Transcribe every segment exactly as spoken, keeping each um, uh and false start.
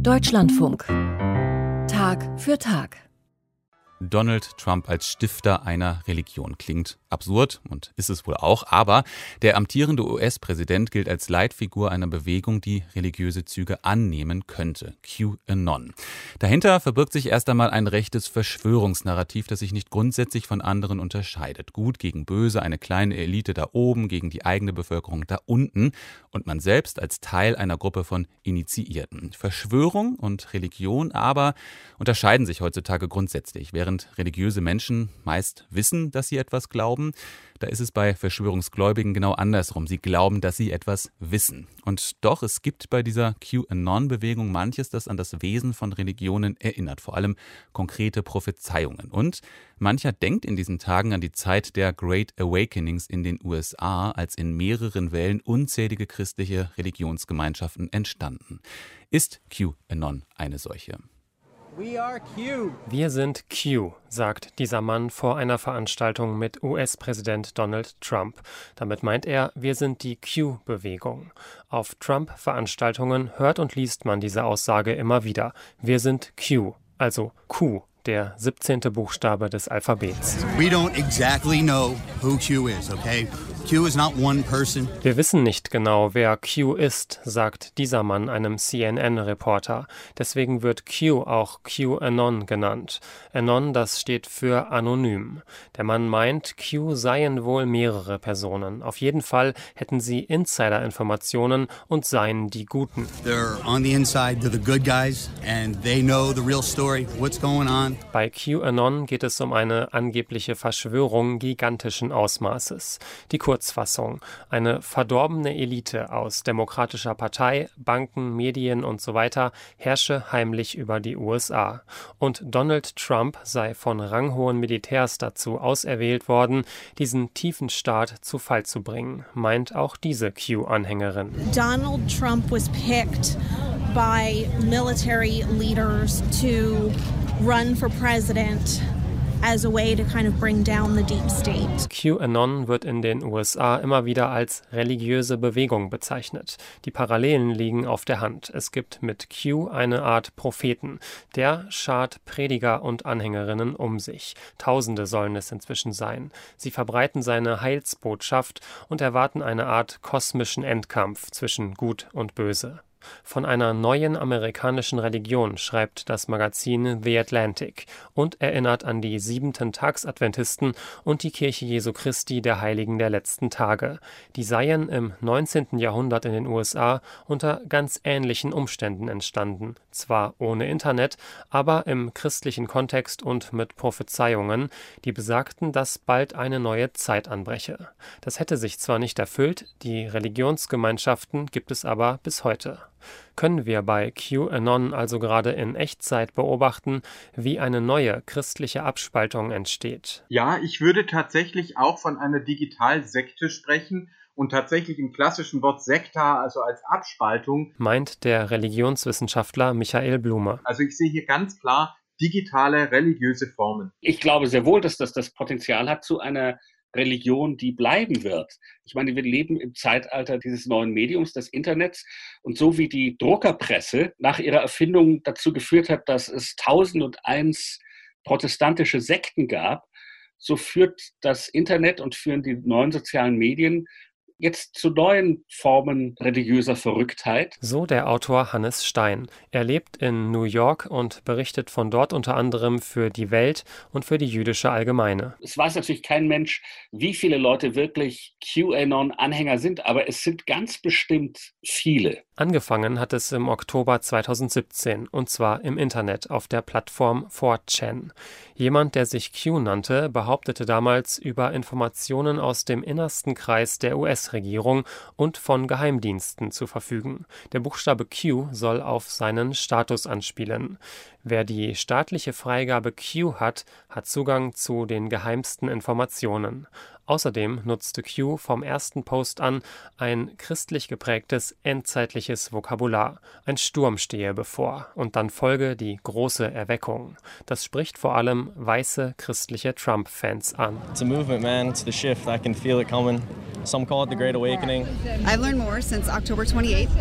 Deutschlandfunk. Tag für Tag. Donald Trump als Stifter einer Religion klingt absurd und ist es wohl auch, aber der amtierende U S-Präsident gilt als Leitfigur einer Bewegung, die religiöse Züge annehmen könnte, QAnon. Dahinter verbirgt sich erst einmal ein rechtes Verschwörungsnarrativ, das sich nicht grundsätzlich von anderen unterscheidet. Gut gegen böse, eine kleine Elite da oben gegen die eigene Bevölkerung da unten und man selbst als Teil einer Gruppe von Initiierten. Verschwörung und Religion aber unterscheiden sich heutzutage grundsätzlich. Während religiöse Menschen meist wissen, dass sie etwas glauben, da ist es bei Verschwörungsgläubigen genau andersrum. Sie glauben, dass sie etwas wissen. Und doch, es gibt bei dieser QAnon-Bewegung manches, das an das Wesen von Religionen erinnert, vor allem konkrete Prophezeiungen. Und mancher denkt in diesen Tagen an die Zeit der Great Awakenings in den U S A, als in mehreren Wellen unzählige christliche Religionsgemeinschaften entstanden. Ist QAnon eine solche? Wir sind Q, sagt dieser Mann vor einer Veranstaltung mit U S-Präsident Donald Trump. Damit meint er, wir sind die Q-Bewegung. Auf Trump-Veranstaltungen hört und liest man diese Aussage immer wieder. Wir sind Q, also Q, der siebzehnte Buchstabe des Alphabets. We don't exactly know who Q is, okay? Q is not one person. Wir wissen nicht genau, wer Q ist, sagt dieser Mann einem C N N-Reporter. Deswegen wird Q auch QAnon genannt. Anon, das steht für anonym. Der Mann meint, Q seien wohl mehrere Personen. Auf jeden Fall hätten sie Insider-Informationen und seien die Guten. They're on the inside, they're the good guys, and they know the real story, what's going on. Bei QAnon geht es um eine angebliche Verschwörung gigantischen Ausmaßes. Die Kurzfassung: Eine verdorbene Elite aus Demokratischer Partei, Banken, Medien und so weiter herrsche heimlich über die U S A. Und Donald Trump sei von ranghohen Militärs dazu auserwählt worden, diesen tiefen Staat zu Fall zu bringen, meint auch diese Q-Anhängerin. Donald Trump was picked by military leaders to run for president as a way to kind of bring down the deep state. QAnon wird in den U S A immer wieder als religiöse Bewegung bezeichnet. Die Parallelen liegen auf der Hand. Es gibt mit Q eine Art Propheten. Der schart Prediger und Anhängerinnen um sich. Tausende sollen es inzwischen sein. Sie verbreiten seine Heilsbotschaft und erwarten eine Art kosmischen Endkampf zwischen Gut und Böse. Von einer neuen amerikanischen Religion schreibt das Magazin The Atlantic und erinnert an die Siebenten-Tags-Adventisten und die Kirche Jesu Christi der Heiligen der letzten Tage. Die seien im neunzehnten Jahrhundert in den U S A unter ganz ähnlichen Umständen entstanden. Zwar ohne Internet, aber im christlichen Kontext und mit Prophezeiungen, die besagten, dass bald eine neue Zeit anbreche. Das hätte sich zwar nicht erfüllt, die Religionsgemeinschaften gibt es aber bis heute. Können wir bei QAnon also gerade in Echtzeit beobachten, wie eine neue christliche Abspaltung entsteht? Ja, ich würde tatsächlich auch von einer Digitalsekte sprechen und tatsächlich im klassischen Wort Sekta, also als Abspaltung, meint der Religionswissenschaftler Michael Blume. Also ich sehe hier ganz klar digitale religiöse Formen. Ich glaube sehr wohl, dass das das Potenzial hat zu einer Religion, die bleiben wird. Ich meine, wir leben im Zeitalter dieses neuen Mediums, des Internets. Und so wie die Druckerpresse nach ihrer Erfindung dazu geführt hat, dass es tausend und eins protestantische Sekten gab, so führt das Internet und führen die neuen sozialen Medien jetzt zu neuen Formen religiöser Verrücktheit. So der Autor Hannes Stein. Er lebt in New York und berichtet von dort unter anderem für die Welt und für die jüdische Allgemeine. Es weiß natürlich kein Mensch, wie viele Leute wirklich QAnon-Anhänger sind, aber es sind ganz bestimmt viele. Angefangen hat es im Oktober zweitausendsiebzehn, und zwar im Internet auf der Plattform four chan. Jemand, der sich Q nannte, behauptete damals über Informationen aus dem innersten Kreis der U S-Regierung und von Geheimdiensten zu verfügen. Der Buchstabe Q soll auf seinen Status anspielen. Wer die staatliche Freigabe Q hat, hat Zugang zu den geheimsten Informationen. Außerdem nutzte Q vom ersten Post an ein christlich geprägtes endzeitliches Vokabular. Ein Sturm stehe bevor und dann folge die große Erweckung. Das spricht vor allem weiße christliche Trump-Fans an. It's a movement, man. It's the shift. I can feel it coming. Some call it the Great Awakening. I've learned more since October twenty-eighth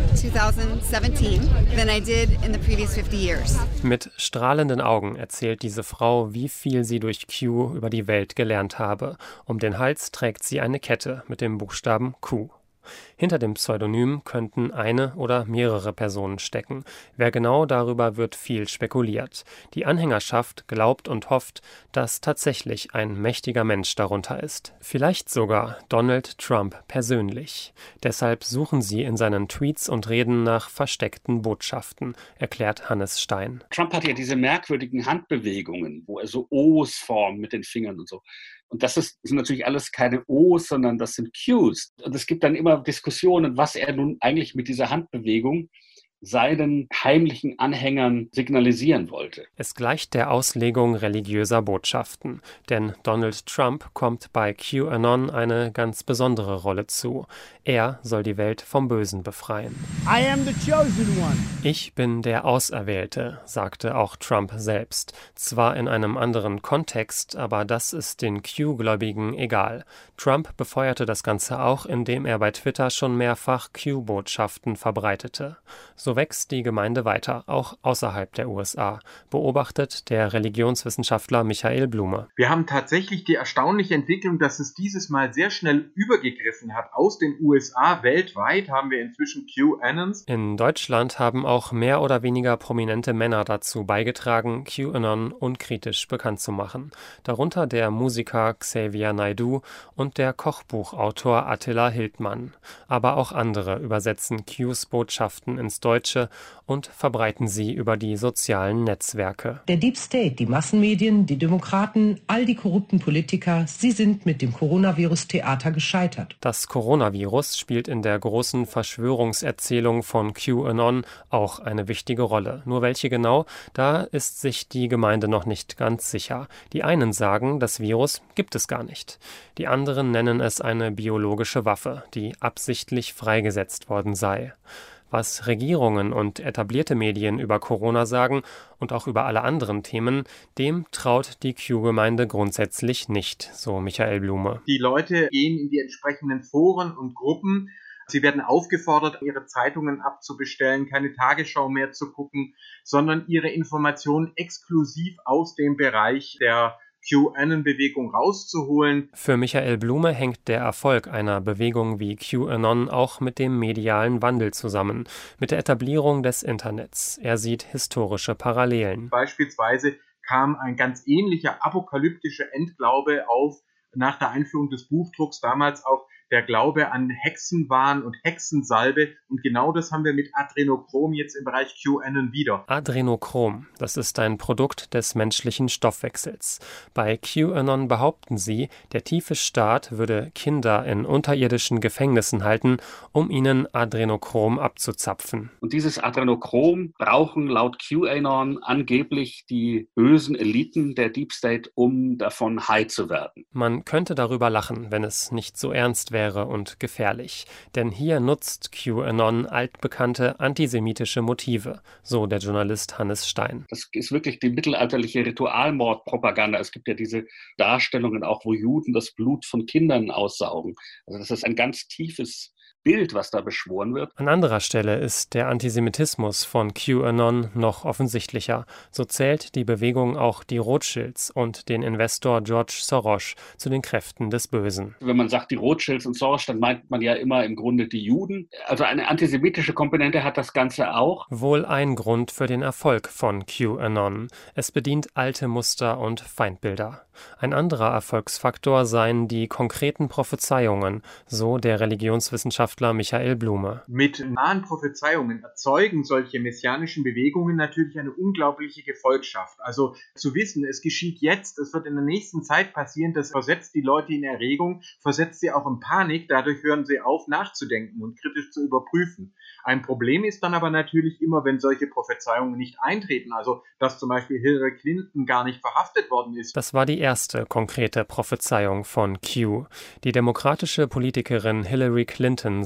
twenty seventeen than I did in the previous fifty years. Mit strahlenden Augen erzählt diese Frau, wie viel sie durch Q über die Welt gelernt habe. Um den Hals trägt sie eine Kette mit dem Buchstaben Q. Hinter dem Pseudonym könnten eine oder mehrere Personen stecken. Wer genau, darüber wird viel spekuliert. Die Anhängerschaft glaubt und hofft, dass tatsächlich ein mächtiger Mensch darunter ist. Vielleicht sogar Donald Trump persönlich. Deshalb suchen sie in seinen Tweets und Reden nach versteckten Botschaften, erklärt Hannes Stein. Trump hat ja diese merkwürdigen Handbewegungen, wo er so O's formt mit den Fingern und so. Und das ist, sind natürlich alles keine O's, sondern das sind Q's. Und es gibt dann immer Diskussionen, was er nun eigentlich mit dieser Handbewegung seinen heimlichen Anhängern signalisieren wollte. Es gleicht der Auslegung religiöser Botschaften, denn Donald Trump kommt bei QAnon eine ganz besondere Rolle zu. Er soll die Welt vom Bösen befreien. I am the chosen one. Ich bin der Auserwählte, sagte auch Trump selbst. Zwar in einem anderen Kontext, aber das ist den Q-Gläubigen egal. Trump befeuerte das Ganze auch, indem er bei Twitter schon mehrfach Q-Botschaften verbreitete. So wächst die Gemeinde weiter, auch außerhalb der U S A, beobachtet der Religionswissenschaftler Michael Blume. Wir haben tatsächlich die erstaunliche Entwicklung, dass es dieses Mal sehr schnell übergegriffen hat. Aus den U S A weltweit haben wir inzwischen QAnons. In Deutschland haben auch mehr oder weniger prominente Männer dazu beigetragen, QAnon unkritisch bekannt zu machen. Darunter der Musiker Xavier Naidoo und der Kochbuchautor Attila Hildmann. Aber auch andere übersetzen Qs Botschaften ins Deutsche und verbreiten sie über die sozialen Netzwerke. Der Deep State, die Massenmedien, die Demokraten, all die korrupten Politiker, sie sind mit dem Coronavirus-Theater gescheitert. Das Coronavirus spielt in der großen Verschwörungserzählung von QAnon auch eine wichtige Rolle. Nur welche genau, da ist sich die Gemeinde noch nicht ganz sicher. Die einen sagen, das Virus gibt es gar nicht. Die anderen nennen es eine biologische Waffe, die absichtlich freigesetzt worden sei. Was Regierungen und etablierte Medien über Corona sagen und auch über alle anderen Themen, dem traut die Q-Gemeinde grundsätzlich nicht, so Michael Blume. Die Leute gehen in die entsprechenden Foren und Gruppen. Sie werden aufgefordert, ihre Zeitungen abzubestellen, keine Tagesschau mehr zu gucken, sondern ihre Informationen exklusiv aus dem Bereich der QAnon-Bewegung rauszuholen. Für Michael Blume hängt der Erfolg einer Bewegung wie QAnon auch mit dem medialen Wandel zusammen, mit der Etablierung des Internets. Er sieht historische Parallelen. Beispielsweise kam ein ganz ähnlicher apokalyptischer Endglaube auf nach der Einführung des Buchdrucks, damals auch der Glaube an Hexenwahn und Hexensalbe. Und genau das haben wir mit Adrenochrom jetzt im Bereich QAnon wieder. Adrenochrom, das ist ein Produkt des menschlichen Stoffwechsels. Bei QAnon behaupten sie, der tiefe Staat würde Kinder in unterirdischen Gefängnissen halten, um ihnen Adrenochrom abzuzapfen. Und dieses Adrenochrom brauchen laut QAnon angeblich die bösen Eliten der Deep State, um davon high zu werden. Man könnte darüber lachen, wenn es nicht so ernst wäre und gefährlich. Denn hier nutzt QAnon altbekannte antisemitische Motive, so der Journalist Hannes Stein. Das ist wirklich die mittelalterliche Ritualmordpropaganda. Es gibt ja diese Darstellungen auch, wo Juden das Blut von Kindern aussaugen. Also das ist ein ganz tiefes Bild, was da beschworen wird. An anderer Stelle ist der Antisemitismus von QAnon noch offensichtlicher. So zählt die Bewegung auch die Rothschilds und den Investor George Soros zu den Kräften des Bösen. Wenn man sagt die Rothschilds und Soros, dann meint man ja immer im Grunde die Juden. Also eine antisemitische Komponente hat das Ganze auch. Wohl ein Grund für den Erfolg von QAnon. Es bedient alte Muster und Feindbilder. Ein anderer Erfolgsfaktor seien die konkreten Prophezeiungen, so der Religionswissenschaftler Michael Blume. Mit nahen Prophezeiungen erzeugen solche messianischen Bewegungen natürlich eine unglaubliche Gefolgschaft. Also zu wissen, es geschieht jetzt, es wird in der nächsten Zeit passieren, das versetzt die Leute in Erregung, versetzt sie auch in Panik, dadurch hören sie auf, nachzudenken und kritisch zu überprüfen. Ein Problem ist dann aber natürlich immer, wenn solche Prophezeiungen nicht eintreten, also dass zum Beispiel Hillary Clinton gar nicht verhaftet worden ist. Das war die erste konkrete Prophezeiung von Q. Die demokratische Politikerin Hillary Clinton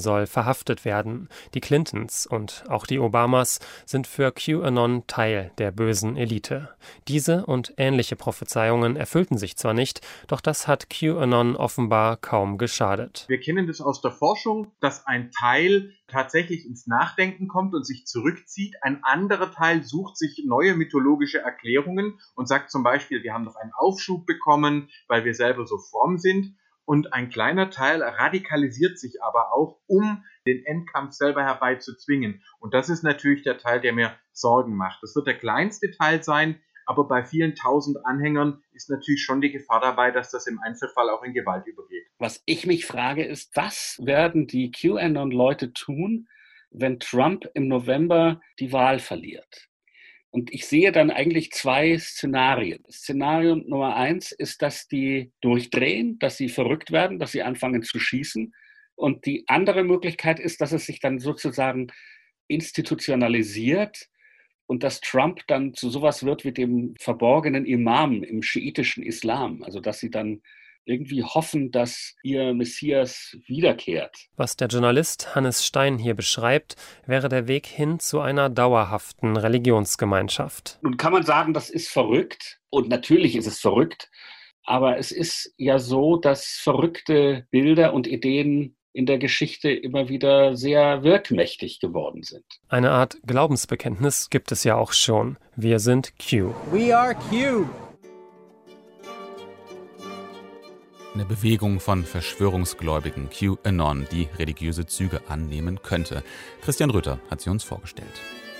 soll verhaftet werden. Die Clintons und auch die Obamas sind für QAnon Teil der bösen Elite. Diese und ähnliche Prophezeiungen erfüllten sich zwar nicht, doch das hat QAnon offenbar kaum geschadet. Wir kennen das aus der Forschung, dass ein Teil tatsächlich ins Nachdenken kommt und sich zurückzieht. Ein anderer Teil sucht sich neue mythologische Erklärungen und sagt zum Beispiel, wir haben noch einen Aufschub bekommen, weil wir selber so fromm sind. Und ein kleiner Teil radikalisiert sich aber auch, um den Endkampf selber herbeizuzwingen. Und das ist natürlich der Teil, der mir Sorgen macht. Das wird der kleinste Teil sein, aber bei vielen tausend Anhängern ist natürlich schon die Gefahr dabei, dass das im Einzelfall auch in Gewalt übergeht. Was ich mich frage ist, was werden die QAnon-Leute tun, wenn Trump im November die Wahl verliert? Und ich sehe dann eigentlich zwei Szenarien. Szenario Nummer eins ist, dass die durchdrehen, dass sie verrückt werden, dass sie anfangen zu schießen. Und die andere Möglichkeit ist, dass es sich dann sozusagen institutionalisiert und dass Trump dann zu sowas wird wie dem verborgenen Imam im schiitischen Islam. Also dass sie dann irgendwie hoffen, dass ihr Messias wiederkehrt. Was der Journalist Hannes Stein hier beschreibt, wäre der Weg hin zu einer dauerhaften Religionsgemeinschaft. Nun kann man sagen, das ist verrückt. Und natürlich ist es verrückt. Aber es ist ja so, dass verrückte Bilder und Ideen in der Geschichte immer wieder sehr wirkmächtig geworden sind. Eine Art Glaubensbekenntnis gibt es ja auch schon. Wir sind Q. We are Q. Eine Bewegung von Verschwörungsgläubigen, QAnon, die religiöse Züge annehmen könnte. Christian Rütter hat sie uns vorgestellt.